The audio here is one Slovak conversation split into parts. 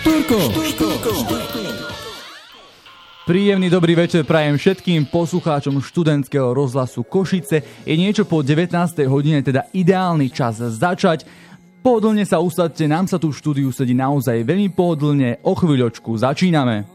Príjemný dobrý večer prajem všetkým poslucháčom študentského rozhlasu Košice. Je niečo po 19. hodine, teda ideálny čas začať. Pohodlne sa usadte, nám sa tu v štúdiu sedí naozaj veľmi pohodlne. O chvíľočku začíname.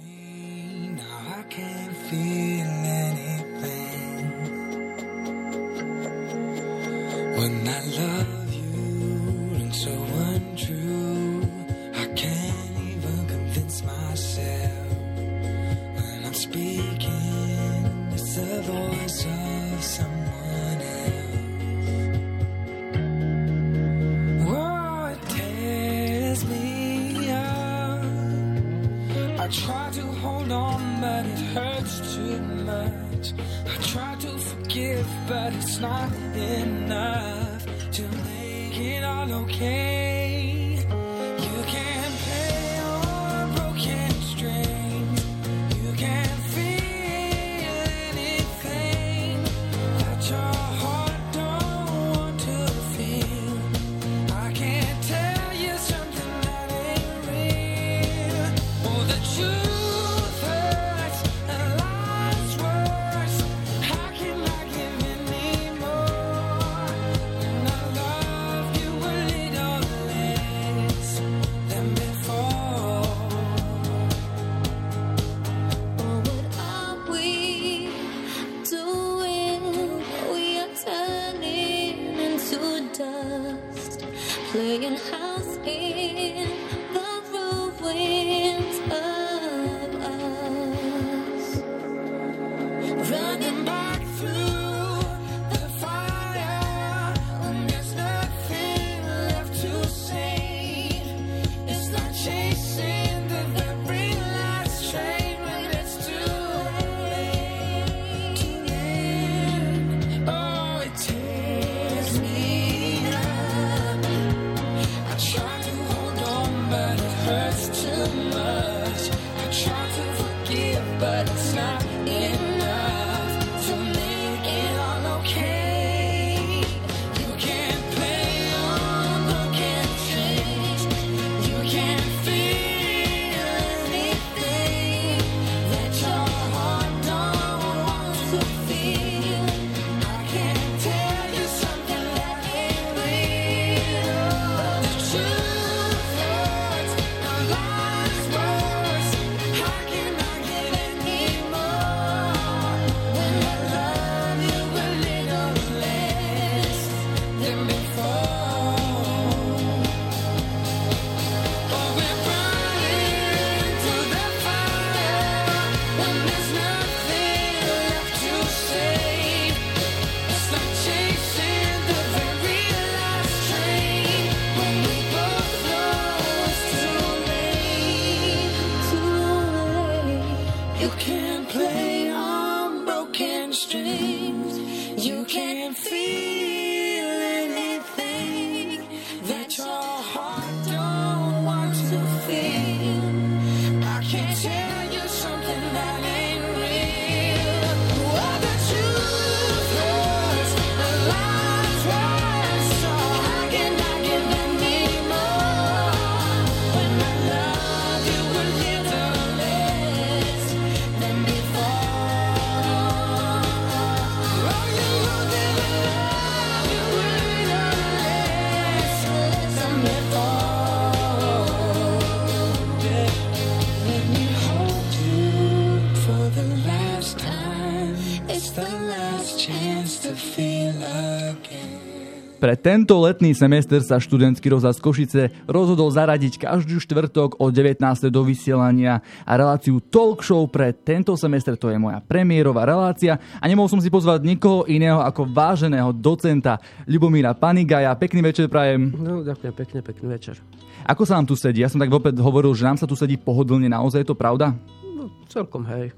Pre tento letný semester sa študentský rozhlas Košice rozhodol zaradiť každý štvrtok o 19. do vysielania a reláciu Talk Show pre tento semester. To je moja premiérová relácia a nemohol som si pozvať nikoho iného ako váženého docenta Ľubomíra Panigaja. Pekný večer prajem. No, ďakujem pekne, pekný večer. Ako sa nám tu sedí? Ja som tak vopred hovoril, že nám sa tu sedí pohodlne. Naozaj je to pravda? No, celkom hej.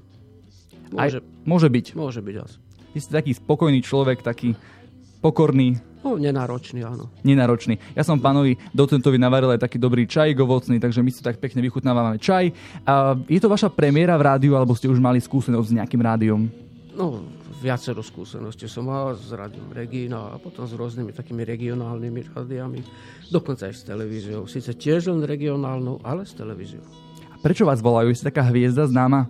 Môže byť. Môže byť asi. Vy ste taký spokojný človek, taký pokorný. No, nenáročný, áno. Nenáročný. Ja som pánovi docentovi navaril aj taký dobrý čaj ovocný, takže my si tak pekne vychutnávame čaj. A je to vaša premiéra v rádiu, alebo ste už mali skúsenosť s nejakým rádiom? No, viacero skúseností som mal s rádiom Regína a potom s rôznymi takými regionálnymi rádiami, dokonca aj s televíziou. Sice tiež len regionálnou, ale s televíziou. A prečo vás volajú? Ste taká hviezda známa?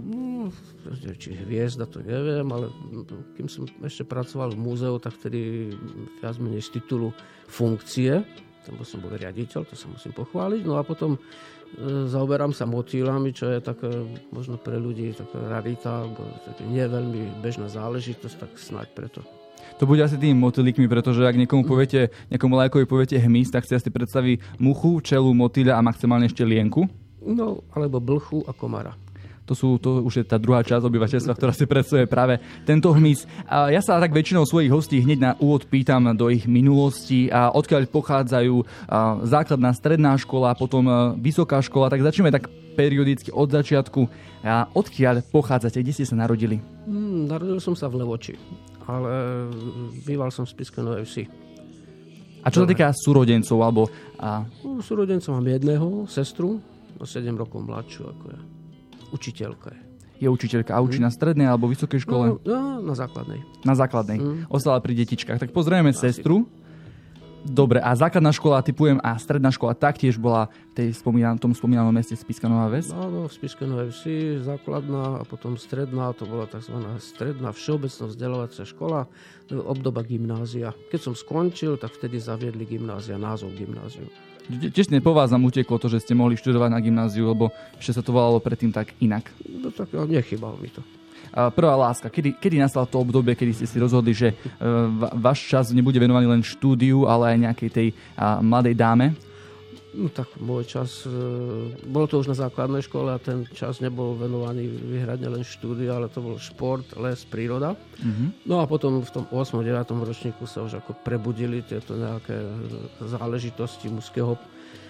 Či hviezda, to neviem, ale kým som ešte pracoval v múzeu, tak vtedy viac menej z titulu funkcie, tam som bol riaditeľ, to sa musím pochváliť. No a potom zaoberám sa motýlami, čo je také možno pre ľudí taká rarita, alebo také nie veľmi bežná záležitosť, tak snáď preto. To bude asi tým motýlikmi, pretože ak niekomu lajkovi poviete hmyz, tak si asi predstaví muchu, čelu, motýľa a maximálne ešte lienku. No, alebo blchu a komara. To už je tá druhá časť obyvateľstva, ktorá si predstavuje práve tento hmyz. A ja sa tak väčšinou svojich hostí hneď na úvod pýtam do ich minulosti a odkiaľ pochádzajú základná stredná škola, potom vysoká škola, tak začneme tak periodicky od začiatku. A odkiaľ pochádzate, kde ste sa narodili? Narodil som sa v Levoči, ale býval som v Spišskej Novej Vsi. A čo sa týka súrodencov? Súrodencov mám jedného, sestru, 7 rokov mladšiu ako ja. Učiteľka je. Je učiteľka a učí na strednej alebo vysokej škole? No, na základnej. Na základnej. Ostala pri detičkách. Tak pozrieme sestru. Dobre, a základná škola, typujem, a stredná škola taktiež bola v tom spomínanom meste Spišská Nová Ves? Áno, v Spišskej Novej Vsi, základná a potom stredná, to bola tzv. Stredná všeobecná vzdelávacia škola, obdoba gymnázia. Keď som skončil, tak vtedy zaviedli gymnázia, názov gymnázium. Tesne po vás nám utieklo to, že ste mohli študovať na gymnáziu, lebo ešte sa to volalo predtým tak inak. No tak nechýbalo mi to. Prvá láska. Kedy nastalo to obdobie, kedy ste si rozhodli, že váš čas nebude venovaný len štúdiu, ale aj nejakej tej mladej dáme? No tak môj čas, bolo to už na základnej škole a ten čas nebol venovaný vyhradne len štúdiu, ale to bol šport, les, príroda. No a potom v tom 8. 9. ročníku sa už ako prebudili tieto nejaké záležitosti mužského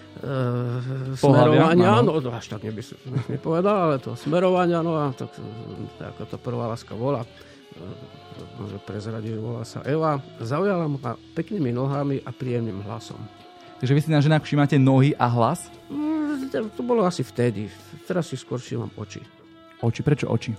smerovania. No až tak by som nepovedal, ale to smerovania, no a tak ako to prvá láska bola, môže prezradiť, volá sa Eva, zaujala ma peknými nohami a príjemným hlasom. Takže vy si na ženách všímate nohy a hlas? To bolo asi vtedy. Teraz si skôr všímam oči. Oči? Prečo oči?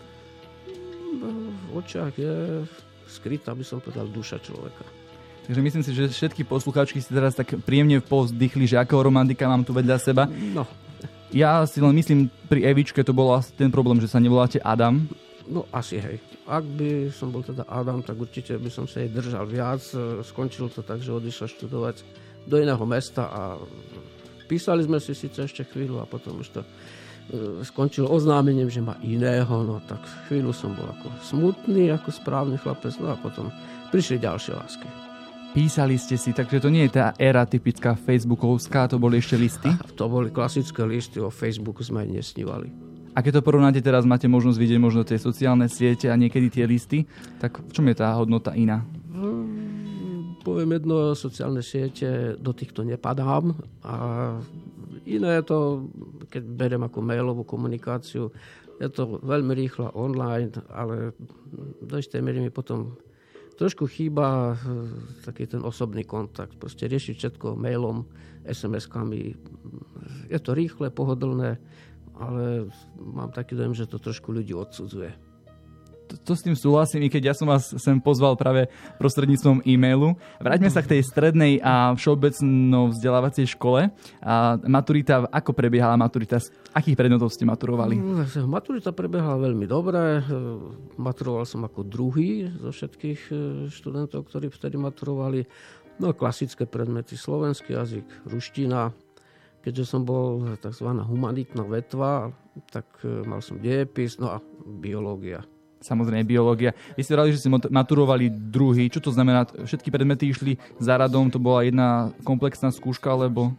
V očiach je skrytá, by som povedal, duša človeka. Takže myslím si, že všetky poslucháčky si teraz tak príjemne povzdychli, že akého romantika mám tu vedľa seba. No. Ja si len myslím, pri Evičke to bol asi ten problém, že sa nevoláte Adam. No asi hej. Ak by som bol teda Adam, tak určite by som sa jej držal viac. Skončilo to tak, že odišla študovať do iného mesta a písali sme si síce ešte chvíľu a potom už to skončilo oznámením, že má iného, no tak chvíľu som bol ako smutný, ako správny chlapec, no a potom prišli ďalšie lásky. Písali ste si, takže to nie je tá éra typická facebookovská, to boli ešte listy? To boli klasické listy, o Facebooku sme aj nesnívali. A keď to porovnáte teraz, máte možnosť vidieť možno tie sociálne siete a niekedy tie listy, tak v čom je tá hodnota iná? Poviem jedno, sociálne siete, do týchto nepadám a iné je to, keď beriem ako mailovú komunikáciu, je to veľmi rýchla online, ale do istej miery mi potom trošku chýba taký ten osobný kontakt. Proste riešiť všetko mailom, SMS-kami. Je to rýchle, pohodlné, ale mám taký dojem, že to trošku ľudí odsudzuje. To s tým súhlasím, i keď ja som vás sem pozval práve prostredníctvom e-mailu. Vráťme sa k tej strednej a všeobecno vzdelávacej škole. A maturita, ako prebiehala maturita? Z akých predmetov ste maturovali? Maturita prebiehala veľmi dobre. Maturoval som ako druhý zo všetkých študentov, ktorí vtedy maturovali. No, klasické predmety, slovenský jazyk, ruština. Keďže som bol tzv. Humanitná vetva, tak mal som dejepis, no a biológia. Samozrejme, biológia. Vy ste vrali, že ste maturovali druhý. Čo to znamená? Všetky predmety išli za radom? To bola jedna komplexná skúška, alebo?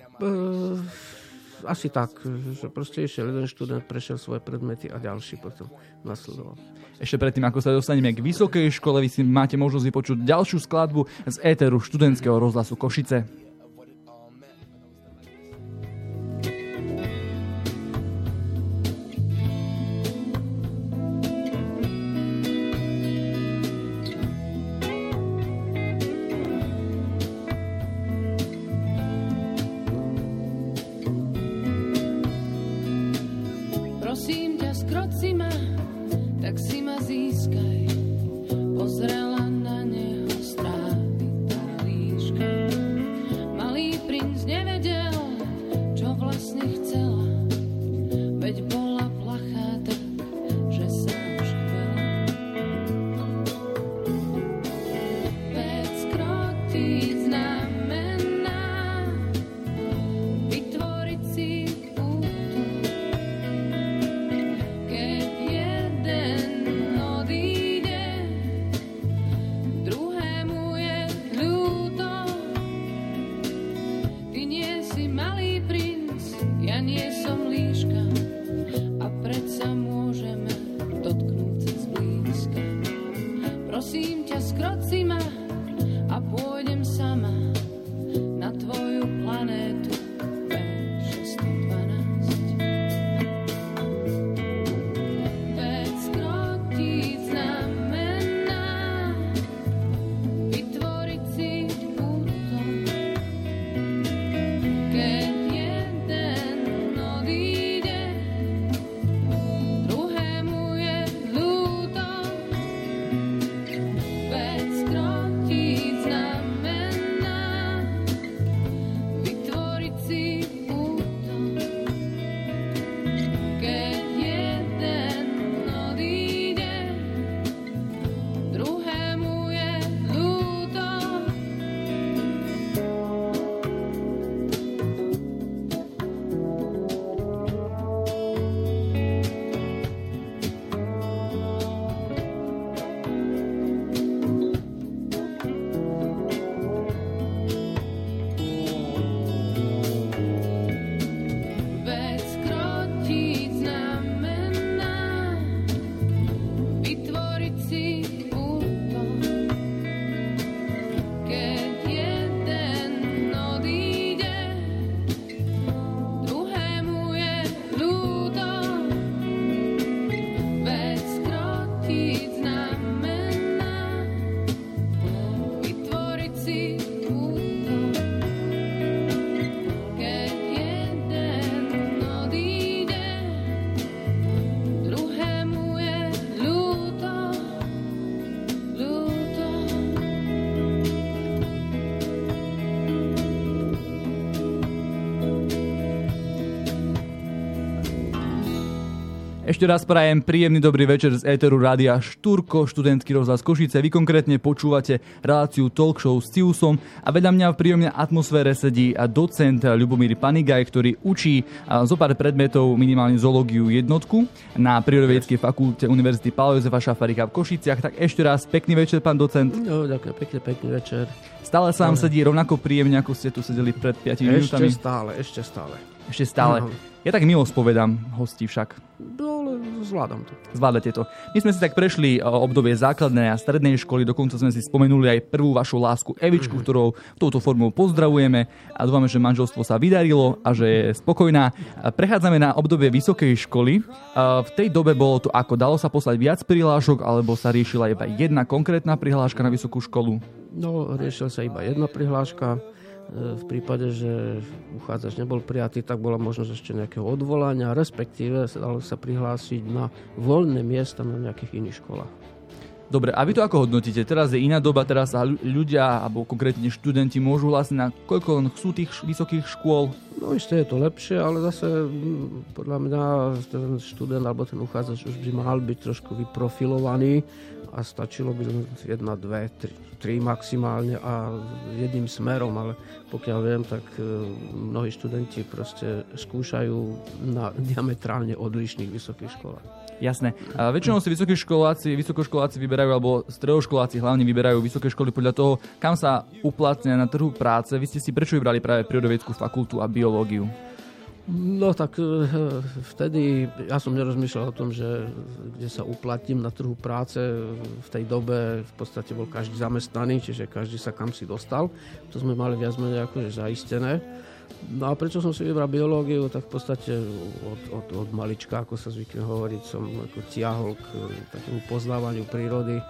Asi tak. Že proste išiel jeden študent, prešiel svoje predmety a ďalší potom nasledoval. Ešte predtým, ako sa dostaneme k vysokej škole, vy si máte možnosť vypočuť ďalšiu skladbu z éteru študentského rozhlasu Košice. Prosím ťa, skroť si ma, tak si ma získaj. pozrela na neho strávitá líška. Malý princ nevedel, čo vlastne chcela, veď bola plachá tak, že sa už chvela. 5 krotíc znamená vytvoriť si púto. Keď jeden odíde, druhému je ľúto. Ty nie si malý princ, ja nie som líška, a predsa môžeme dotknúť sa zblízka. Prosím ťa, skroť si ma a pôjdem sama na tvoju planétu B612. 5 krotíc znamená vytvoriť si púto. Keď jeden odíde, druhému je ľúto. 5 krotíc znamená vytvoriť si púto. Keď jeden odíde, druhému je ľúto. Vec krotíc znamená vytvoriť si púto. Keď jeden odíde, druhému je ľúto. Vec krotíc znamená vytvoriť si púto. Keď jeden odíde, druhému je ľúto, ľúto. Ešte raz prajem príjemný dobrý večer z éteru rádia Štúrko, študentský rozhlas Košice. Vy konkrétne počúvate reláciu Talk Show s Ciusom a vedľa mňa v príjemnej atmosfére sedí docent Ľubomír Panigaj, ktorý učí zo pár predmetov minimálne zoológiu jednotku na Prírodovedeckej fakulte Univerzity Pála Jozefa Šafárika v Košiciach. Tak ešte raz pekný večer, pán docent. No, ďakujem pekný večer. Stále sa vám sedí rovnako príjemne, ako ste tu sedeli pred 5 minútami? Ešte stále. No. Ja tak milo spovedám hostí však. No, ale zvládam to. Zvládate to. My sme si tak prešli obdobie základnej a strednej školy, dokonca sme si spomenuli aj prvú vašu lásku Evičku, ktorou touto formou pozdravujeme a dúfame, že manželstvo sa vydarilo a že je spokojná. Prechádzame na obdobie vysokej školy. V tej dobe bolo to ako, dalo sa poslať viac prihlášok, alebo sa riešila iba jedna konkrétna prihláška na vysokú školu? No, riešila sa iba jedna prihláška. V prípade, že uchádzač nebol prijatý, tak bola možnosť ešte nejakého odvolania, respektíve dalo sa prihlásiť na voľné miesta na nejakých iných školách. Dobre, a vy to ako hodnotíte? Teraz je iná doba, teraz sa ľudia, alebo konkrétne študenti môžu hlásiť na koľko chcú tých vysokých škôl? No isté je to lepšie, ale zase podľa mňa ten študent alebo ten uchádzač už by mal byť trošku vyprofilovaný a stačilo by 1, 2, 3 maximálne a jedným smerom, ale pokiaľ viem, tak mnohí študenti proste skúšajú na diametrálne odlišných vysokých školách. Jasné. A väčšinou si vysokoškoláci vyberajú, alebo stredoškoláci hlavne vyberajú vysoké školy podľa toho, kam sa uplatnia na trhu práce. Vy ste si prečo vybrali práve prírodovedeckú fakultu a biológiu? No tak vtedy ja som nerozmýšľal o tom, že kde sa uplatím na trhu práce. V tej dobe v podstate bol každý zamestnaný, čiže každý sa kam si dostal. To sme mali viac menej akože zaistené. No a prečo som si vybral biológiu, tak v podstate od malička, ako sa zvykne hovoriť, som ako tiahol k takému poznávaniu prírody.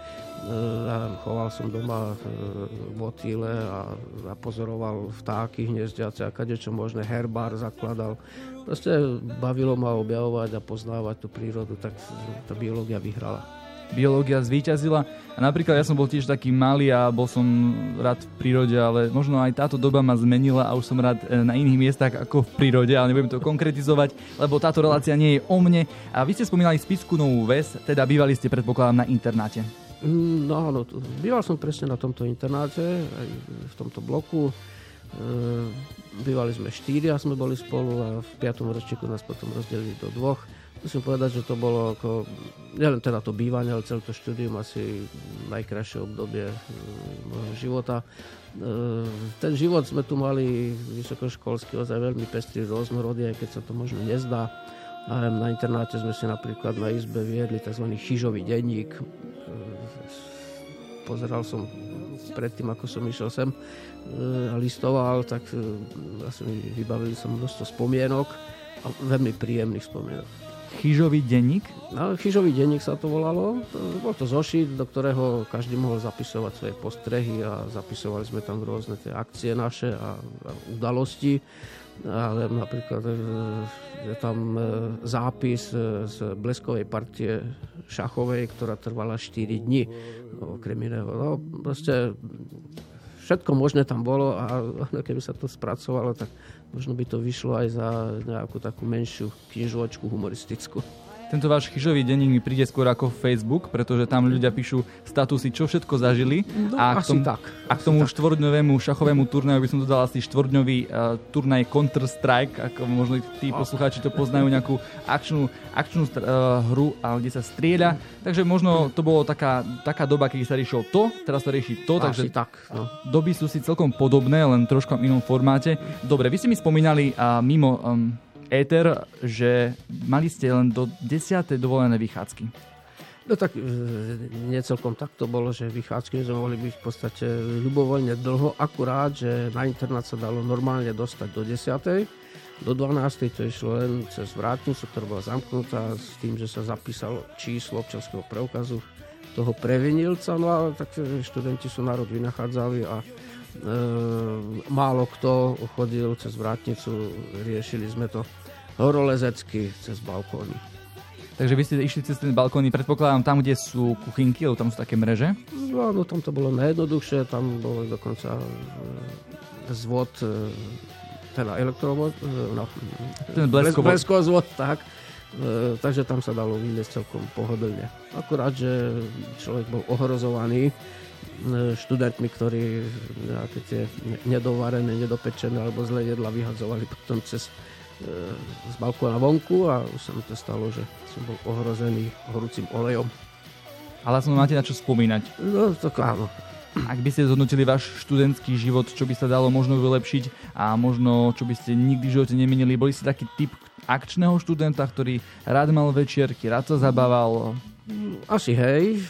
Choval som doma motýle a pozoroval vtáky hniezdiace a kadečo možné, herbár zakladal. Proste bavilo ma objavovať a poznávať tú prírodu, tak tá biológia vyhrala. biológia zvíťazila. A napríklad ja som bol tiež taký malý a bol som rád v prírode, ale možno aj táto doba ma zmenila a už som rád na iných miestach ako v prírode, ale nebudem to konkretizovať, lebo táto relácia nie je o mne. A vy ste spomínali Spišskú Novú Ves, teda bývali ste, predpokladám, na internáte. No áno, býval som presne na tomto internáte, aj v tomto bloku. Bývali sme 4 a sme boli spolu a v 5. ročníku nás potom rozdelili do 2. Musím povedať, že to bolo ako, nielen teda to bývanie, ale celé to štúdium asi najkrajšie obdobie môjho života. Ten život sme tu mali vysokoškolský, ozaj veľmi pestrý, rôznorodý, aj keď sa to možno nezdá. Na internáte sme si napríklad na izbe viedli tzv. Chyžový denník. Pozeral som predtým, ako som išiel sem a listoval, tak asi vybavili som množstvo spomienok a veľmi príjemných spomienok. Chyžový denník? No, Chyžový denník sa to volalo. Bol to zošit, do ktorého každý mohol zapisovať svoje postrehy a zapisovali sme tam rôzne tie akcie naše a udalosti. Ale napríklad je tam zápis z bleskovej partie šachovej, ktorá trvala 4 dni. Okrem iného. No, proste všetko možné tam bolo a keby sa to spracovalo, tak možno by to vyšlo aj za nejakú takú menšiu knižočku humoristickú. Tento váš chyžový denník mi príde skôr ako Facebook, pretože tam ľudia píšu statusy, čo všetko zažili. No, a k tomu štvorňovému šachovému turnaju by som dodal asi štvorňový turnaj Counter-Strike, ako možno tí poslucháči to poznajú, nejakú akčnú hru, kde sa strieľa. Takže možno to bolo taká doba, keď sa riešilo to, teraz sa rieši to, takže tak, no. Doby sú si celkom podobné, len trošku v inom formáte. Dobre, vy ste mi spomínali mimo éter, že mali ste len do 10. dovolené vychádzky. No tak nie celkom tak to bolo, že vychádzky sme mohli byť v podstate ľubovoľne dlho, akurát, že na internát sa dalo normálne dostať do 10. Do 12. to išlo len cez vrátnicu, ktorá bola zamknutá s tým, že sa zapísalo číslo občianskeho preukazu toho previnilca. No a tak študenti sú národ vynachádzali a málo kto chodil cez vrátnicu, riešili sme to horolezecky cez balkóny. Takže vy ste išli cez ten balkóny, predpokladám, tam, kde sú kuchynky, alebo tam sú také mreže? No, tam to bolo najjednoduchšie, tam bol dokonca zvod, teda elektrovod, ten bleskovod, tak. Takže tam sa dalo vyliesť celkom pohodlne. Akurát, že človek bol ohrozovaný študentmi, ktorí nejaké tie nedovarené, nedopečené alebo zlé jedla vyhadzovali potom z balkóna vonku a už sa mi to stalo, že som bol ohrozený horúcim olejom. Ale som máte na čo spomínať. No, tak áno. Ak by ste zhodnotili váš študentský život, čo by sa dalo možno vylepšiť a možno čo by ste nikdy v živote nemenili, boli ste taký typ akčného študenta, ktorý rád mal večierky, rád sa zabával? Asi hej.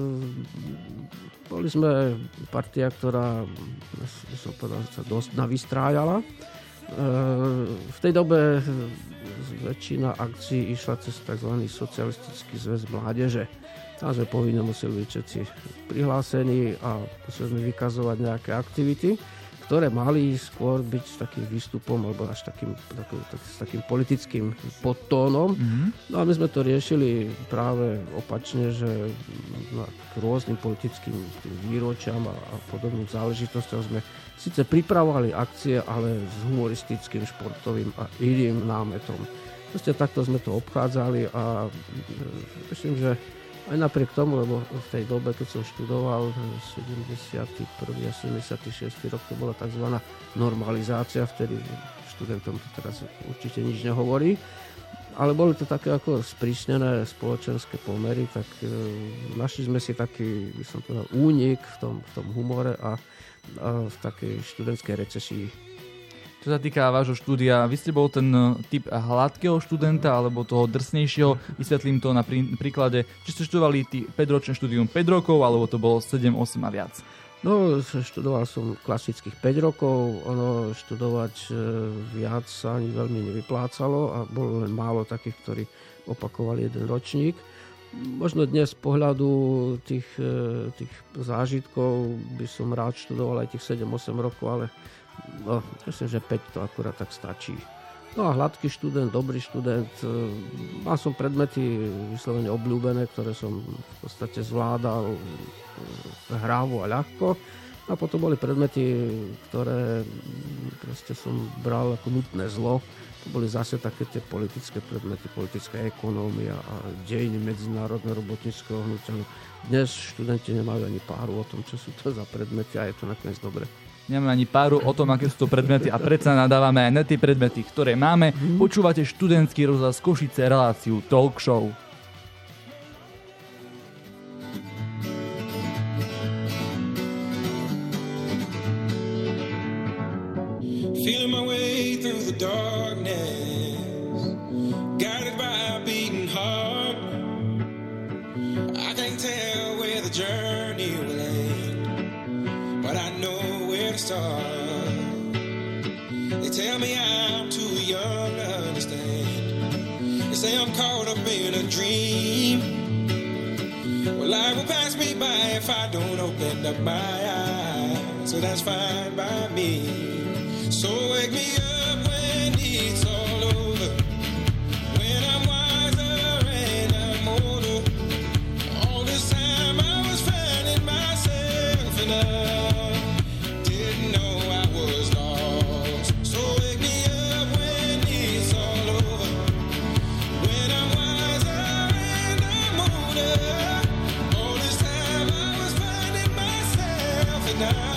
Boli sme partia, ktorá som povedal, sa dosť navystrájala. V tej dobe väčšina akcií išla cez tzv. Socialistický zväz mládeže. Tam sme povinne museli byť všetci prihlásení a museli sme vykazovať nejaké aktivity, ktoré mali skôr byť s takým výstupom alebo až s takým politickým podtónom. No a my sme to riešili práve opačne, že k rôznym politickým výročiam a podobným záležitostiam sme síce pripravovali akcie, ale s humoristickým, športovým a iným námetom. Proste takto sme to obchádzali a myslím, že aj napriek tomu, lebo v tej dobe, keď som študoval 71. a 76. rok, to bola tzv. Normalizácia, vtedy študentom to teraz určite nič nehovorí, ale boli to také ako sprísnené spoločenské pomery, tak našli sme si taký, by som povedal, únik v tom humore a v takej študentskej recesii. Čo sa týka vášho štúdia, vy ste bol ten typ hladkého študenta alebo toho drsnejšieho? Vysvetlím to na príklade, či ste študovali 5-ročné štúdium 5 rokov, alebo to bolo 7, 8 a viac? No, študoval som klasických 5 rokov, študovať viac sa ani veľmi nevyplácalo a bolo len málo takých, ktorí opakovali jeden ročník. Možno dnes z pohľadu tých zážitkov by som rád študoval aj tých 7-8 rokov, ale myslím, že 5 to akurát tak stačí. No a hladký študent, dobrý študent. Mal som predmety vyslovene obľúbené, ktoré som v podstate zvládal hrávo a ľahko. A potom boli predmety, ktoré proste som bral ako nutné zlo. To boli zase také tie politické predmety, politická ekonómia a dejiny medzinárodného robotníckeho hnutia. Dnes študenti nemajú ani páru o tom, čo sú to za predmety a je to nakoniec dobre. Nemáme ani páru o tom, aké sú to predmety a predsa nadávame aj na tie predmety, ktoré máme. Počúvate študentský rozhlas Košice, reláciu Talk Show. Feeling my way through the darkness, guided by a beating heart. I can't tell where the journey will end, but I know where to start. They tell me I'm too young to understand. They say I'm caught up in a dream. Well, life will pass me by if I don't open up my eyes, so that's fine by me. So wake me up when it's all over, when I'm wiser and I'm older. All this time I was finding myself and I didn't know I was lost. So wake me up when it's all over, when I'm wiser and I'm older. All this time I was finding myself and I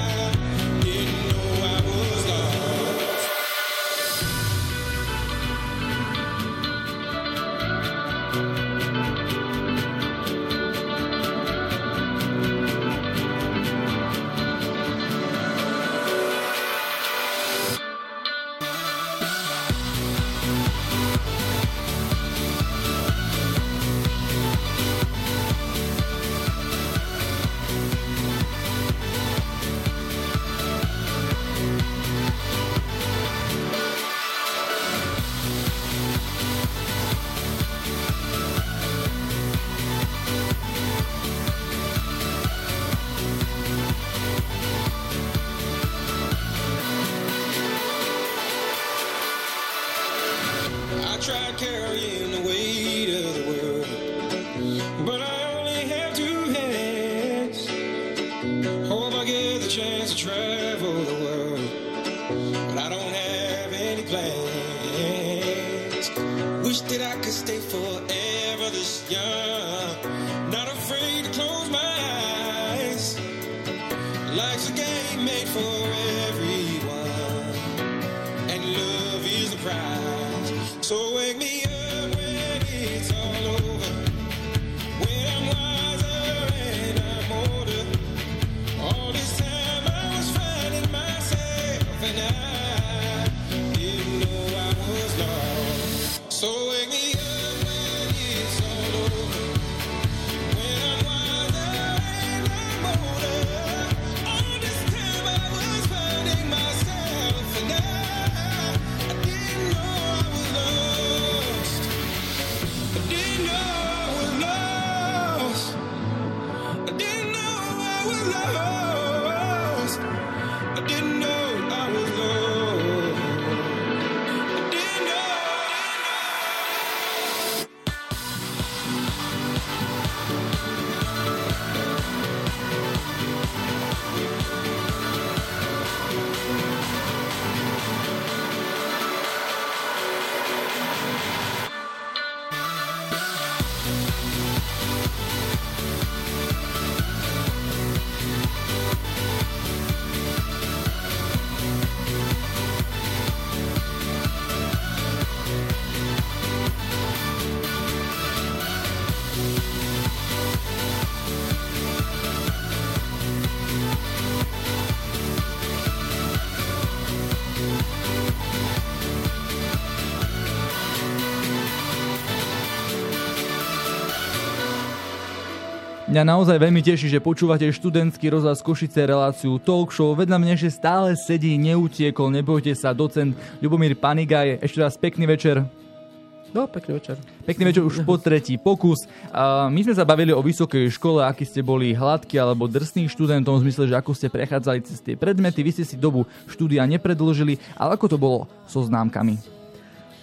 tried carrying the weight of the world, but I only have two hands. Hope I get the chance to travel the world, but I don't have any plans. Wish that I could stay forever this young, not afraid to close my eyes. Life's a game made for everyone, and love is the prize. So wake me up when it's all over, when I'm wiser and I'm older. All this time I was finding myself and I didn't know I was lost. So wake me up when it's all over, when I'm wiser and I'm older. All this time I was finding myself and I didn't know I was lost. I didn't know I was lost. I didn't know I was lost. I didn't know I was lost. I didn't know. Mňa naozaj veľmi teší, že počúvate študentský rozhlas Košice, reláciu Talk Show. Vedľa mňa ešte stále sedí, neutiekol, nebojte sa, docent Ľubomír Panigaj. Ešte raz pekný večer. No, pekný večer. Pekný večer už po tretí pokus. My sme sa bavili o vysokej škole, aký ste boli hladký alebo drsný študentom, v zmysle, že ako ste prechádzali cez tie predmety. Vy ste si dobu štúdia nepredĺžili, ale ako to bolo so známkami?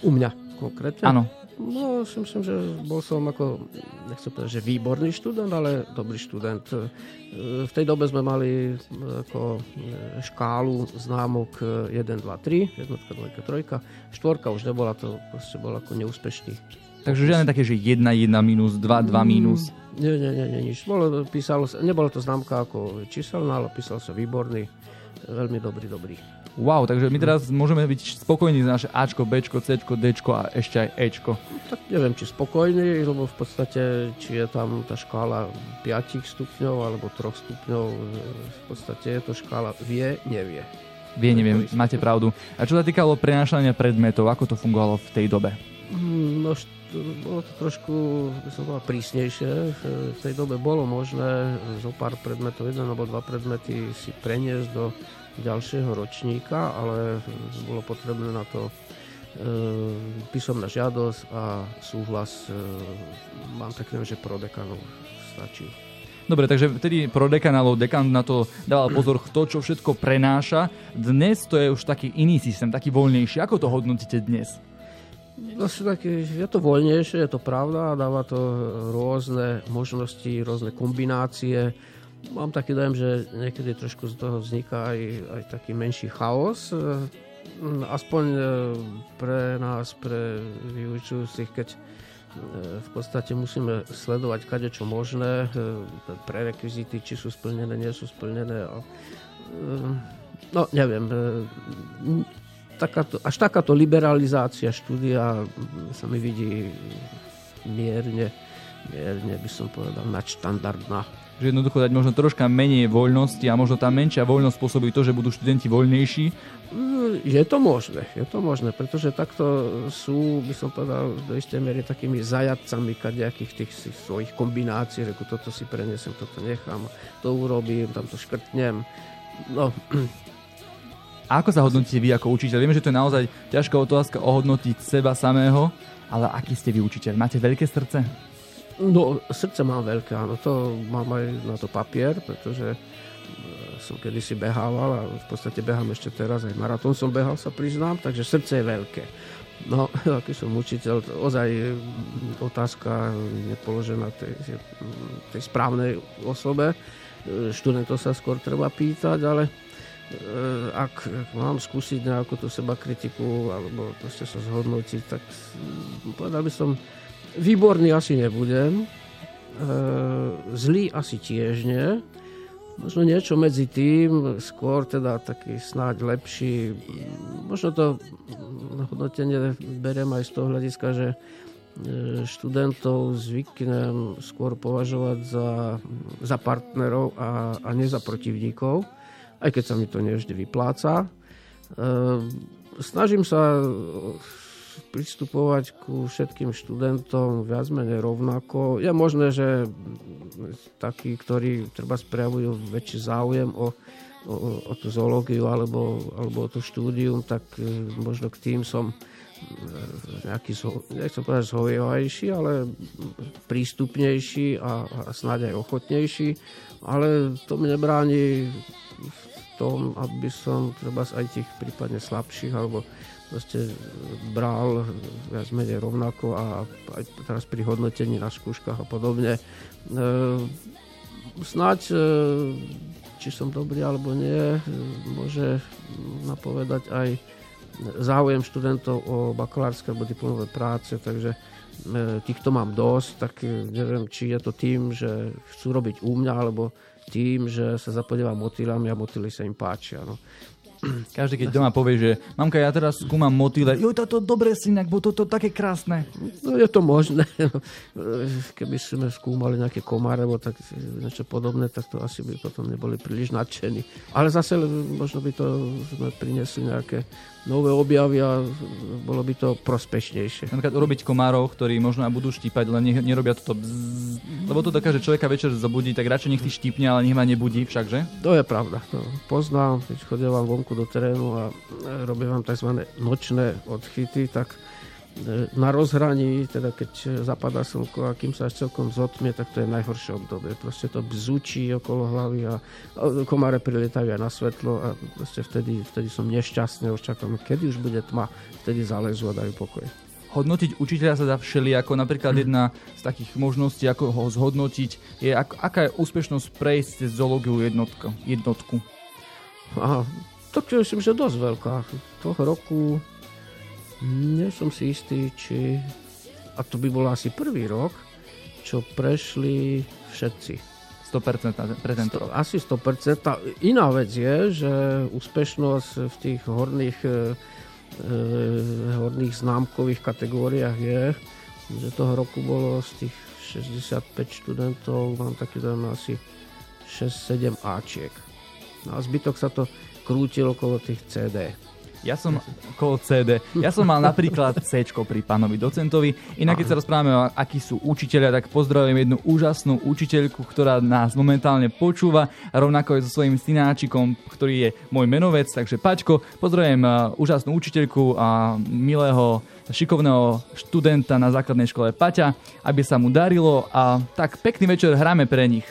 U mňa konkrétne? Áno. No, si myslím, že bol som ako, nechcem povedať, že výborný študent, ale dobrý študent. V tej dobe sme mali ako škálu známok 1, 2, 3, jednotka, dvojka, trojka. Štvorka už nebola, to proste bol ako neúspešný. Takže žiadne také, že 1, 1 minus, 2, 2 minus. Nie, nič. Nebola to známka ako číselná, ale písal sa výborný, veľmi dobrý. Wow, takže my teraz môžeme byť spokojní za naše Ačko, Bčko, Cčko, Dčko a ešte aj Ečko. Tak neviem, či spokojný, lebo v podstate, či je tam tá škála 5 stupňov alebo 3 stupňov, v podstate je to škála vie, nevie. Vie, neviem, máte pravdu. A čo sa týkalo prenášania predmetov, ako to fungovalo v tej dobe? No, bolo to trošku, by som povedal, prísnejšie. V tej dobe bolo možné zo pár predmetov, 1 alebo 2 predmety si preniesť do ďalšieho ročníka, ale bolo potrebné na to písomná žiadosť a súhlas, mám tak neviem, že prodekanov stačí. Dobre, takže vtedy prodekan alebo dekan na to dával pozor, kto čo všetko prenáša. Dnes to je už taký iný systém, taký voľnejší. Ako to hodnotíte dnes? Je to voľnejšie, je to pravda, dáva to rôzne možnosti, rôzne kombinácie. Mám taký dojem, že niekedy trošku z toho vzniká aj taký menší chaos. Aspoň pre nás, pre vyučujúcich, keď v podstate musíme sledovať kadečo možné, prerekvizity, či sú splnené, nie sú splnené. No, neviem. Až takáto liberalizácia štúdia sa mi vidí mierne by som povedal nadštandardná. Že jednoducho dať možno troška menej voľnosti a možno tá menšia voľnosť spôsobí to, že budú študenti voľnejší? Je to možné, pretože takto sú, by som povedal, do istej miery takými zajatcami kadejakých tých svojich kombinácií, že toto si prenesem, toto nechám, to urobím, tam to škrtnem. No. A ako sa hodnotíte vy ako učiteľ? Vieme, že to je naozaj ťažká otázka ohodnotiť seba samého, ale aký ste vy učiteľ? Máte veľké srdce? No, srdce mám veľké, áno, to mám aj na to papier, pretože som kedysi behával a v podstate behám ešte teraz, aj maratón som behal, sa priznám, takže srdce je veľké. No, aký som učiteľ, ozaj otázka nepoložená tej správnej osobe. Študentov sa skôr treba pýtať, ale ak mám skúsiť nejakú tú seba kritiku alebo proste sa zhodnotiť, tak povedal by som, výborný asi nebudem, zlý asi tiež nie, možno niečo medzi tým, skôr teda taký snáď lepší. Možno to hodnotenie beriem aj z toho hľadiska, že študentov zvyknem skôr považovať za partnerov a nie za protivníkov, aj keď sa mi to nevždy vypláca. Snažím sa pristupovať ku všetkým študentom viac menej rovnako. Je možné, že takí, ktorí treba prejavujú väčší záujem o tú zoológiu alebo o tú štúdium, tak možno k tým som nejaký, nechcem povedať zhovievajší, ale prístupnejší a snáď aj ochotnejší. Ale to mi nebráni v tom, aby som treba aj tých prípadne slabších alebo proste bral viac menej rovnako a aj teraz pri hodnotení na skúškach a podobne. Snáď, či som dobrý alebo nie, môže napovedať aj záujem študentov o bakalárske alebo diplomové práce, takže týchto mám dosť, tak neviem, či je to tým, že chcú robiť u mňa, alebo tým, že sa zapodievam motýlami a motýly sa im páčia. No. Každý, keď doma povie, že mamka, ja teraz skúmam motýle, toto dobre synak, bo toto také krásne. No je to možné. Keby sme skúmali nejaké komáre, tak niečo podobné, tak to asi by potom neboli príliš nadšení. Ale zase možno by to sme priniesli nejaké nové objavy a bolo by to prospešnejšie. Napríklad urobiť komárov, ktorí možno budú štípať, len nerobia toto bzzz, lebo to dokáže človeka večer zabudiť, tak radšej nech si štípne, ale nech ma nebudí, všakže? To je pravda. To poznám, keď chodievam vonku do terénu a robím tzv. Nočné odchyty, tak na rozhraní, teda keď zapadá slnko a kým sa až celkom zotmie, tak to je najhoršie obdobie. Proste to bzučí okolo hlavy a komáre priletajú aj na svetlo a proste vtedy som nešťastný, očakám, kedy už bude tma, vtedy zalezú a dajú pokoj. Hodnotiť učiteľa sa dá všelijako. Napríklad jedna z takých možností, ako ho zhodnotiť, je aká je úspešnosť prejsť cez zoológiu jednotku. Aha, to myslím, že dosť veľká. Toho roku nie som si istý, či... A to by bol asi prvý rok, čo prešli všetci. 100% pre tento rok. Asi 100%. Iná vec je, že úspešnosť v tých horných známkových kategóriách je, že toho roku bolo z tých 65 študentov, mám taký dojem asi 6-7 Ačiek. No a zbytok sa to krútil okolo tých CD. Ja som okolo CD. Ja som mal napríklad C-čko pri pánovi docentovi. Inak keď sa rozprávame o akí sú učiteľia, tak pozdravujem jednu úžasnú učiteľku, ktorá nás momentálne počúva, rovnako aj so svojím synáčikom, ktorý je môj menovec, takže Paťko, pozdravujem úžasnú učiteľku a milého šikovného študenta na základnej škole Paťa, aby sa mu darilo a tak pekný večer hráme pre nich.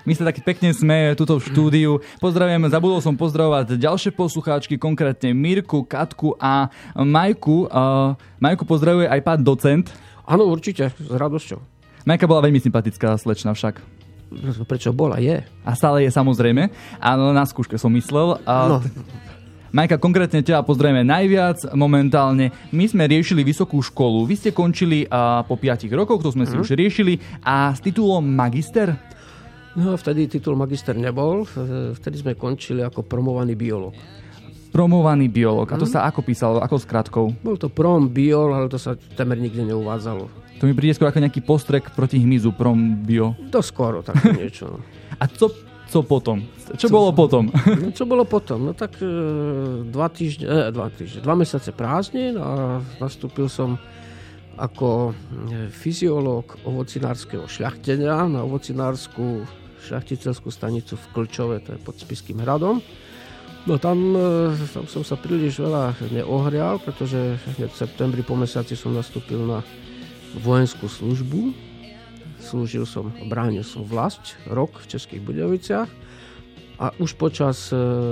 My sa tak pekne smejeme tuto v štúdiu. Pozdravujem, zabudol som pozdravovať ďalšie poslucháčky, konkrétne Mirku, Katku a Majku. Majku pozdravuje aj pán docent. Áno, určite, s radosťou. Majka bola veľmi sympatická slečna však. Prečo bola? Je. A stále je, samozrejme. Áno, na skúške som myslel. No. Majka, konkrétne teba pozdravíme najviac momentálne. My sme riešili vysokú školu. Vy ste končili po 5 rokoch, to sme si už riešili. A s titulom magister? No, vtedy titul magister nebol. Vtedy sme končili ako promovaný biológ. Promovaný biológ. A to sa ako písalo? Akou skratkou? Bol to prom biol, ale to sa temer nikde neuvádzalo. To mi príde skôr ako nejaký postrek proti hmyzu, prom bio. To skoro také niečo. A co potom? Čo bolo potom? No, čo bolo potom? No tak 2 mesiace prázdnin a nastúpil som ako fyziológ ovocinárskeho šľachtenia na ovocinárskú šľachtiteľskú stanicu v Klčove, to je pod Spišským hradom. No tam som sa príliš veľa neohrial, pretože hneď v septembri po mesiaci som nastúpil na vojenskú službu. Slúžil som, bránil som vlast rok v Českých Budejoviciach a už počas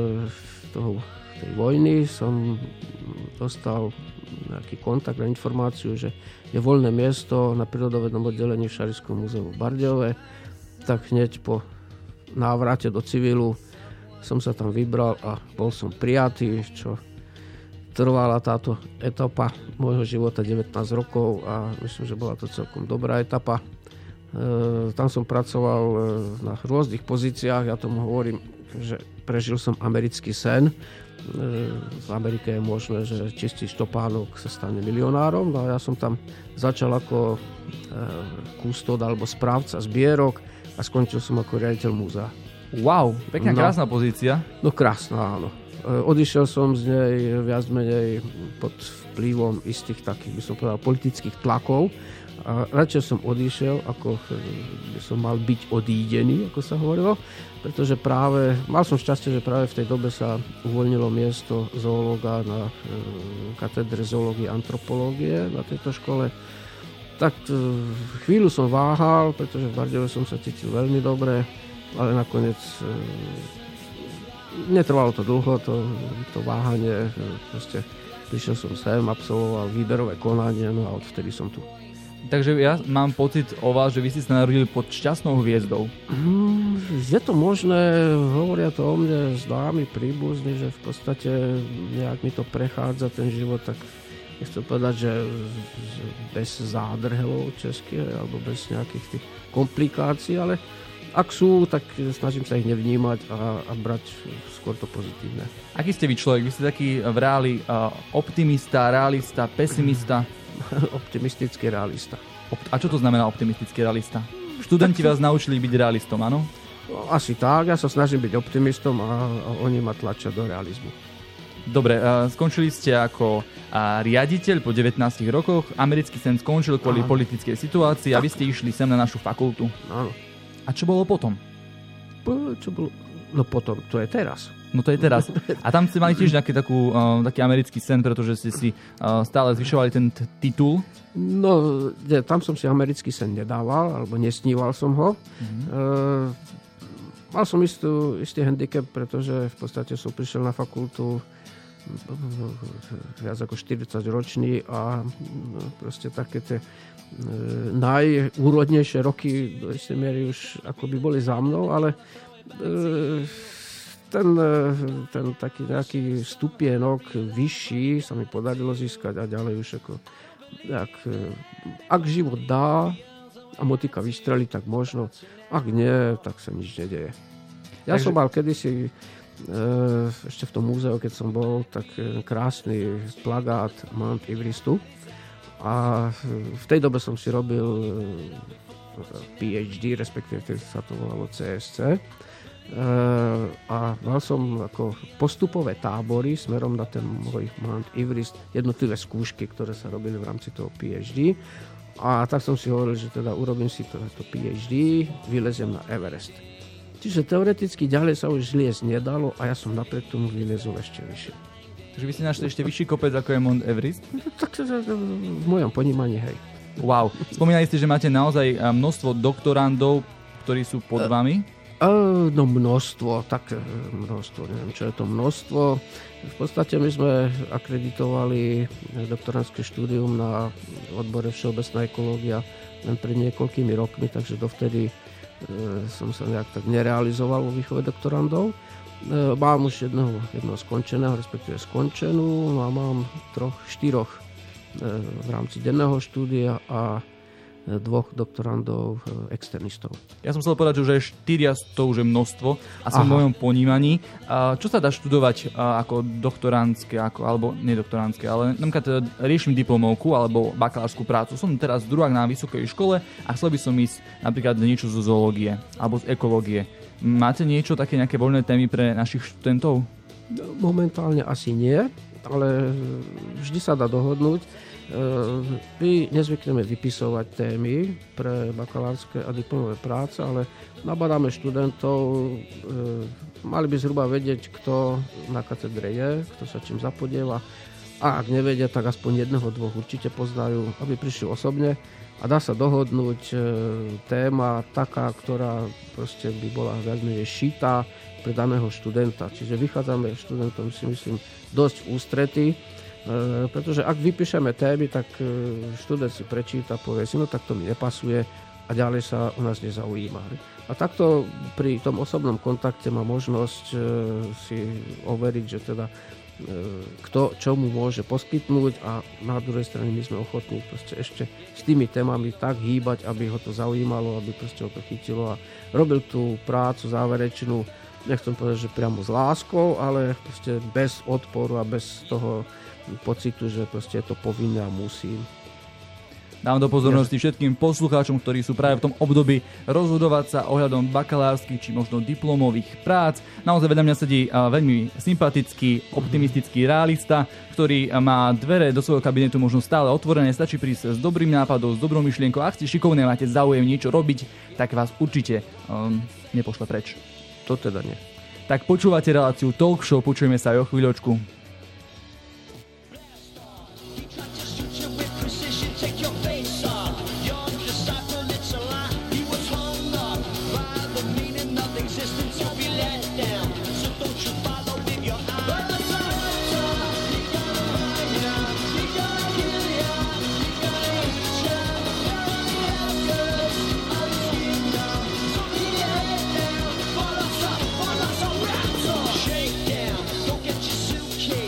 tej vojny som dostal nejaký kontakt a informáciu, že je voľné miesto na prírodovednom oddelení v Šarískom múzeu v Bardejove. Tak hneď po návrate do civilu som sa tam vybral a bol som prijatý, čo trvala táto etapa môjho života 19 rokov a myslím, že bola to celkom dobrá etapa. Tam som pracoval na rôznych pozíciách, ja tomu hovorím, že prežil som americký sen. V Amerike je možné, že čistý štopánok sa stane milionárom, no a ja som tam začal ako kustod alebo správca zbierok a skončil som ako riaditeľ múzea. Wow, pekná krásna pozícia. No krásna, áno. Odišiel som z nej viac menej pod vplyvom istých takých, by som povedal, politických tlakov. A radšej som odišiel, ako by som mal byť odídený, ako sa hovorilo, pretože mal som šťastie, že práve v tej dobe sa uvoľnilo miesto zoológa na katedre zoológie a antropológie na tejto škole. Tak chvíľu som váhal, pretože v Bardejove som sa cítil veľmi dobre, ale nakoniec netrvalo to dlho, to váhanie. Proste prišiel som sem, absolvoval výberové konanie, no a odvtedy som tu. Takže ja mám pocit o vás, že vy ste sa narodili pod šťastnou hviezdou. Je to možné, hovoria to o mne známi, príbuzní, že v podstate nejak mi to prechádza ten život, tak nechcem povedať, že bez zádrhelov českých alebo bez nejakých tých komplikácií, ale ak sú, tak snažím sa ich nevnímať a brať skôr to pozitívne. Aký ste vy človek? Vy ste taký v reáli optimista, realista, pesimista? Optimistický realista. A čo to znamená optimistický realista? Študenti vás naučili byť realistom, áno? Asi tak, ja sa snažím byť optimistom a oni ma tlačia do realizmu. Dobre, skončili ste ako riaditeľ po 19 rokoch. Americký sen skončil kvôli politickej situácii a vy ste išli sem na našu fakultu. Áno. A čo bolo potom? No potom, to je teraz. No to je teraz. A tam ste mali tiež taký americký sen, pretože ste si stále zvyšovali ten titul? No, tam som si americký sen nedával, alebo nesníval som ho. Mal som istý handicap, pretože v podstate som prišiel na fakultu viac ako 40 ročný a proste také tie najúrodnejšie roky do istej miery už akoby boli za mnou, ale ten taký nejaký stupienok vyšší sa mi podarilo získať a ďalej už ako ak život dá a motika vystrelí, tak možno, ak nie, tak sa nič nedeje. Ja som mal kedysi ešte v tom múzeu, keď som bol, tak krásny plagát Mount Everestu a v tej dobe som si robil PhD, respektíve keď sa to volalo CSC. A mal som ako postupové tábory smerom na ten môj Mount Everest, jednotlivé skúšky, ktoré sa robili v rámci toho PhD. A tak som si hovoril, že teda urobím si to PhD, vyleziem na Everest. Čiže teoreticky ďalej sa už zliesť nedalo a ja som napriek tomu vylezol ešte vyššie. Takže vy ste našli ešte vyšší kopec ako je Mount Everest? Tak v mojom ponímaní, hej. Wow. Spomínali ste, že máte naozaj množstvo doktorandov, ktorí sú pod vami? No množstvo, neviem, čo je to množstvo. V podstate my sme akreditovali doktorantské štúdium na odbore Všeobecná ekológia len pred niekoľkými rokmi, takže dovtedy som sa nejak tak nerealizoval vo výchove doktorandov. Mám už jedného skončeného, respektíve skončenú, no a mám 4 v rámci denného štúdia a 2 doktorandov externistov. Ja som chcel povedať, že 4 to už je množstvo a som v mojom ponímaní. Čo sa dá študovať ako doktorantské, alebo nedoktorantské, ale napríklad riešim diplomovku alebo bakalárskú prácu. Som teraz druhák na vysokej škole a chcel by som ísť napríklad niečo zo zoológie alebo z ekológie. Máte niečo, také nejaké voľné témy pre našich študentov? Momentálne asi nie, ale vždy sa dá dohodnúť. My nezvykneme vypisovať témy pre bakalárske a diplomové práce, ale nabadáme študentov, mali by zhruba vedieť, kto na katedre je, kto sa čím zapodieva, a ak nevedia, tak aspoň 1-2 určite poznajú, aby prišli osobne a dá sa dohodnúť téma taká, ktorá proste by bola veľmi šitá pre daného študenta. Čiže vychádzame študentom, si myslím, dosť v ústrety, pretože ak vypíšeme témy, tak študent si prečíta, povie si, no tak to mi nepasuje a ďalej sa u nás nezaujíma. A takto pri tom osobnom kontakte má možnosť si overiť, že teda kto čo mu môže poskytnúť, a na druhej strane my sme ochotní proste ešte s tými témami tak hýbať, aby ho to zaujímalo, aby proste ho to chytilo a robil tú prácu záverečnú, nechcem povedať, že priamo s láskou, ale proste bez odporu a bez toho pocitu, že proste je to povinné a musím. Dám do pozornosti všetkým poslucháčom, ktorí sú práve v tom období rozhodovať sa ohľadom bakalárskych či možno diplomových prác. Naozaj vedľa mňa sedí veľmi sympatický, optimistický realista, ktorý má dvere do svojho kabinetu možno stále otvorené. Stačí prísť s dobrým nápadom, s dobrou myšlienkou. Ak ste šikovní a máte záujem niečo robiť, tak vás určite nepošle preč. To teda nie. Tak počúvate reláciu Talk Show, počujeme sa aj o chvíľočku. Shake down, don't get your suitcase.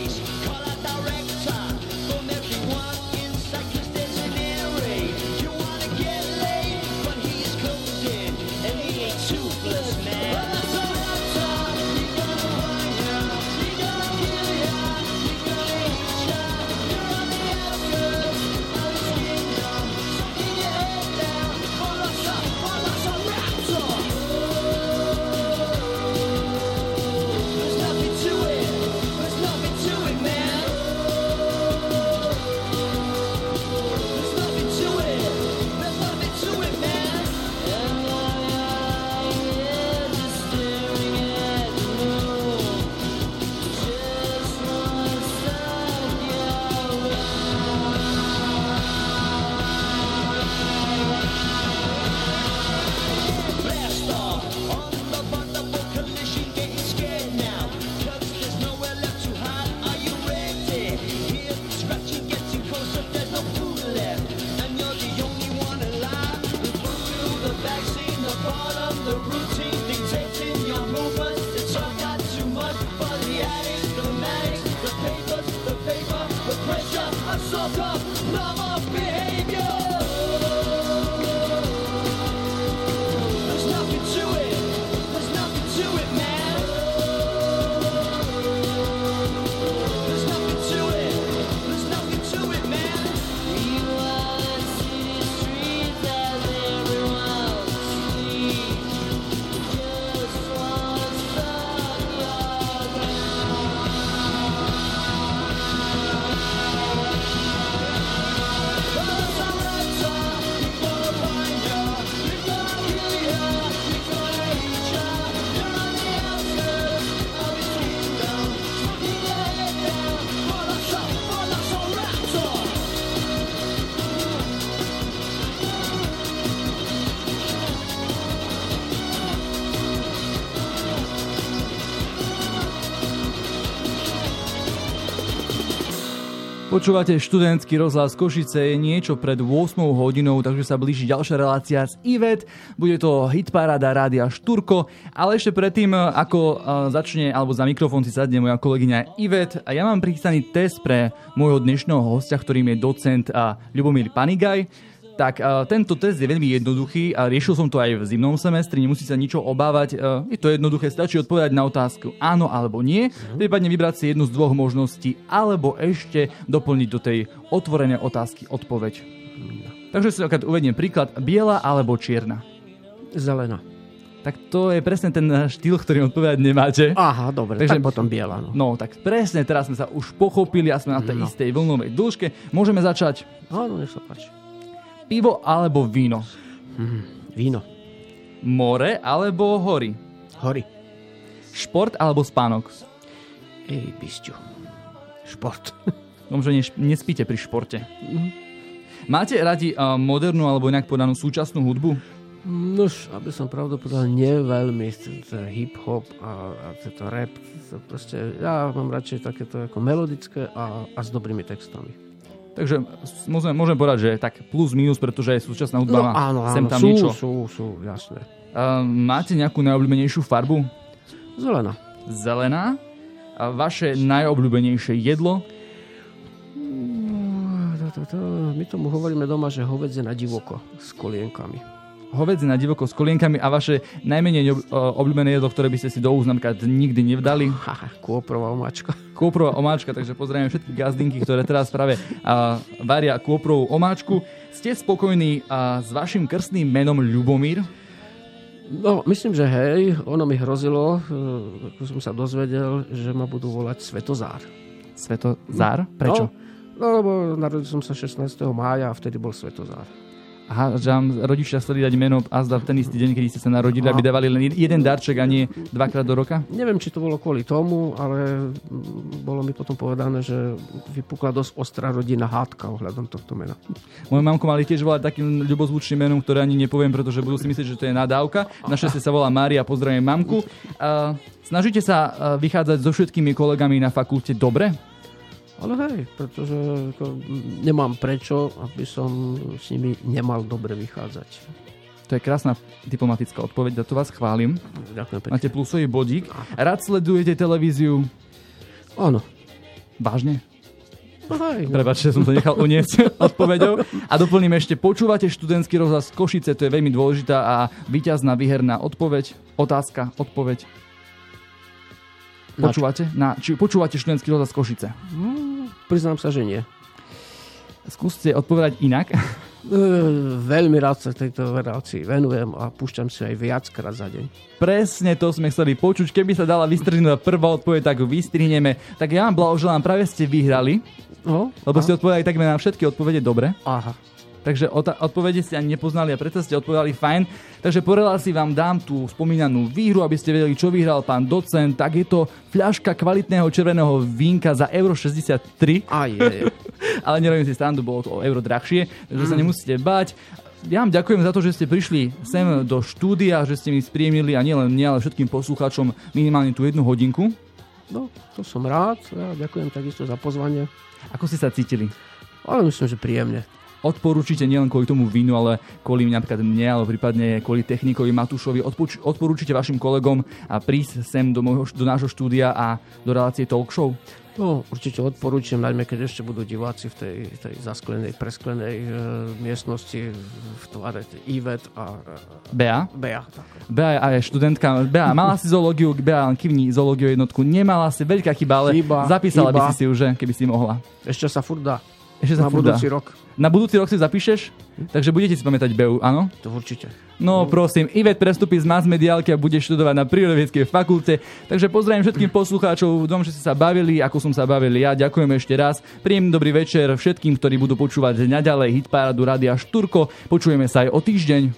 Počúvate študentský rozhlas Košice, je niečo pred 8 hodinou, takže sa blíži ďalšia relácia z Ivet. Bude to hitparáda Rádia Štúrko, ale ešte predtým, ako začne, alebo za mikrofón si sadne moja kolegyňa Ivet, a ja mám prichystaný test pre môjho dnešného hostia, ktorým je docent Ľubomír Panigaj. Tak tento test je veľmi jednoduchý a riešil som to aj v zimnom semestri, nemusí sa ničo obávať. Je to jednoduché, stačí odpovedať na otázku áno alebo nie, prípadne vybrať si jednu z dvoch možností, alebo ešte doplniť do tej otvorenej otázky odpoveď. Takže si uvediem príklad, biela alebo čierna? Zelená. Tak to je presne ten štýl, ktorým odpovedať nemáte. Aha, dobre, takže, tak potom biela. No, tak presne teraz sme sa už pochopili a sme na tej istej vlnovej dĺžke. Môžeme začať? Áno, nech sa páči. Pivo alebo víno? Víno. More alebo hory? Hory. Šport alebo spánok? Ej, bisťu. Šport. Domže nespíte pri športe. Máte radi modernú alebo inak podanú súčasnú hudbu? Nož, aby som pravdu povedal, nie veľmi. Hip-hop a tento rap. Proste, ja mám radšej takéto ako melodické a s dobrými textami. Takže môžem povedať, že tak plus minus, pretože aj súčasná hudba má sem tam niečo. Sú, jasné. Máte nejakú najobľúbenejšiu farbu? Zelená. Zelená? A vaše najobľúbenejšie jedlo? My tomu hovoríme doma, že hovädzie na divoko s kolienkami. Hovädzie na divoko s kolienkami a vaše najmenej obľúbené jedlo, ktoré by ste si do úst napríklad nikdy nevdali? Kôprová omáčka. Kôprová omáčka, takže pozdravím všetky gazdinky, ktoré teraz práve varia kôprovú omáčku. Ste spokojní s vašim krstným menom Ľubomír? No, myslím, že hej. Ono mi hrozilo, ako som sa dozvedel, že ma budú volať Svetozár. Svetozár? Prečo? No, lebo narodil som sa 16. mája a vtedy bol Svetozár. Aha, že vám rodičia chceli dať meno azda v ten istý deň, kedy ste sa narodili, aby dávali len jeden darček a nie dvakrát do roka? Neviem, či to bolo kvôli tomu, ale bolo mi potom povedané, že vypukla dosť ostrá rodinná hádka ohľadom tohto mena. Moju mamku mali tiež volať takým ľubozvučným menom, ktoré ani nepoviem, pretože budú si myslieť, že to je nadávka. Našťastie sa volá Mária, pozdravím mamku. Snažíte sa vychádzať so všetkými kolegami na fakulte dobre? Ale hej, pretože nemám prečo, aby som s nimi nemal dobre vychádzať. To je krásna diplomatická odpoveď, za to vás chválim. Ďakujem pekne. Máte plusový bodík. Rád sledujete televíziu? Áno. Vážne? No hej. Prepáčte, som to nechal uniesť odpoveďou. A doplním ešte, počúvate študentský rozhlas Košice, to je veľmi dôležitá a víťazná výherná odpoveď. Otázka, odpoveď. Počúvate? Či počúvate študentský rozhlas Košice? Priznám sa, že nie. Skúste odpovedať inak. Veľmi rád sa tejto relácii venujem a púšťam si aj viackrát za deň. Presne to sme chceli počuť. Keby sa dala vystrihnúť prvá odpoveď, tak ju vystrihneme. Tak ja vám blahoželám, práve ste vyhrali. Lebo ste odpovedali takmer na všetky odpovede dobre. Aha. Takže odpovede ste ani nepoznali a preto ste odpovedali fajn. Takže po relácii vám dám tú spomínanú výhru, aby ste vedeli, čo vyhral pán docent. Tak je to fľaška kvalitného červeného vínka za euro 63. Ale nerobím si standu, bolo to o euro drahšie, takže sa nemusíte báť. Ja vám ďakujem za to, že ste prišli sem do štúdia, že ste mi spríjemnili a nielen mne, ale všetkým poslucháčom minimálne tú 1 hodinku. No, to som rád. Ja ďakujem takisto za pozvanie. Ako ste sa cítili? Ale myslím, že príjemne. Odporúčite nielen kvôli tomu vínu, ale kvôli napríklad mne, ale prípadne kvôli technikovi Matúšovi. Odporúčite vašim kolegom a prísť sem do nášho štúdia a do relácie Talk Show? No, určite odporúčam, najmä keď ešte budú diváci v tej zasklenej, presklenej miestnosti v tvare Ivet a Bea. Tak. Bea je študentka. Bea mala si zoológiu, Bea len kývni zoológiu jednotku. Nemala si, veľká chyba, ale zapísala by si už, keby si mohla. Ešte sa furt dá. Na budúci rok. Na budúci rok si zapíšeš? Takže budete si pamätať Beu, áno? To určite. No prosím, Ivet prestupí z mass-mediálky a bude študovať na Prírodovedeckej fakulte. Takže pozdravím všetkým poslucháčov, dúfam, že ste sa bavili, ako som sa bavil ja. Ďakujem ešte raz. Príjemný dobrý večer všetkým, ktorí budú počúvať naďalej hitparádu Rádia Štúrko. Počujeme sa aj o týždeň.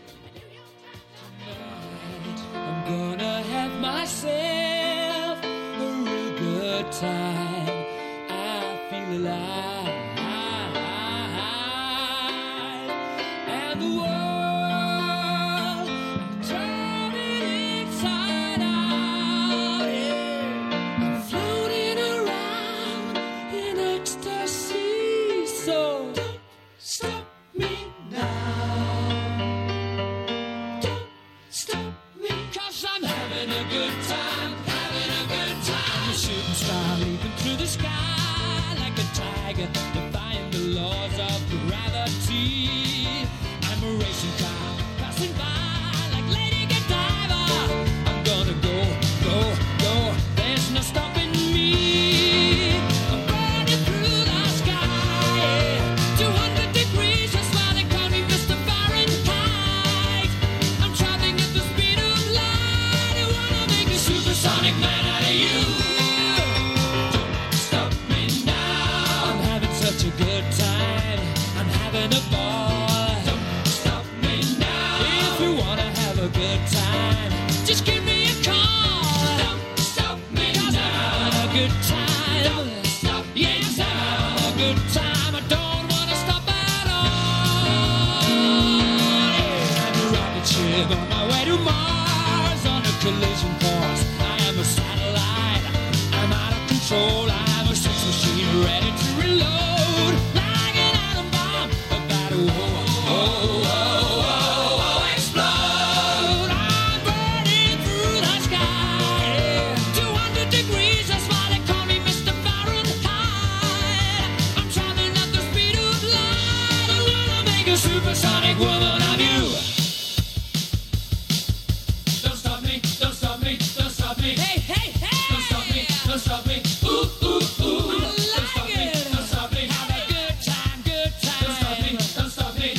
Floating around in ecstasy. defying the laws of gravity. I'm a racing car passing by like Lady Godiva. I'm gonna go, go, go. There's no stopping me. I'm burning through the sky. 200 degrees, that's why they call me Mr. Fahrenheit. I'm traveling at the speed of light. I wanna make a supersonic man out of you. Don't stop me now. I'm having such a good time. I'm having a ball. Don't stop me now. If you wanna have a good time, just give me a call. Don't stop me now. I'm having a good time. Don't stop me yes, now. I'm having a good time. I don't wanna stop at all. I'm a rocket ship on my way to Mars on a collision course. I am a satellite. I'm out of control. I'm a sex machine ready to reload like an atom bomb about to explode. I'm burning through the sky. 200 degrees, that's why they call me Mr. Fahrenheit. I'm traveling at the speed of light. I'm gonna make a supersonic woman of you. Don't stop me, don't stop me, don't stop me. Hey, hey, hey! Don't stop me, don't stop me. Ooh, ooh, ooh. I like it. Don't stop me, have a good time, good time. Don't stop me, don't stop me.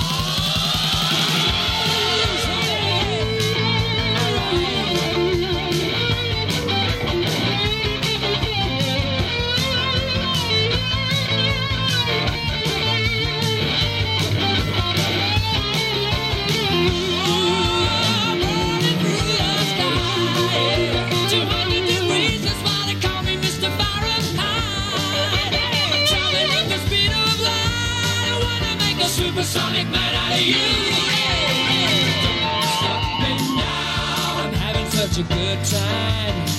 Supersonic man out of you. Don't stop me now. I'm having such a good time.